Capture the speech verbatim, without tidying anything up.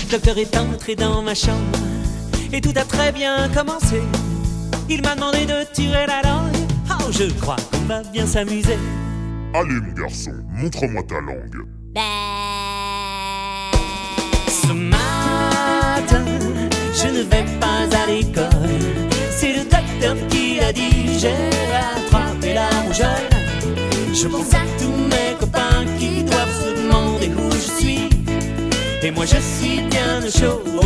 Le docteur est entré dans ma chambre et tout a très bien commencé. Il m'a demandé de tirer la langue. Oh, je crois qu'on va bien s'amuser. Allez mon garçon, montre-moi ta langue. Ce matin, je ne vais pas à l'école. C'est le docteur qui l'a dit. J'ai attrapé la rougeole. Je pense à tous mes copains qui doivent se demander où je suis. Et moi je suis bien au chaud.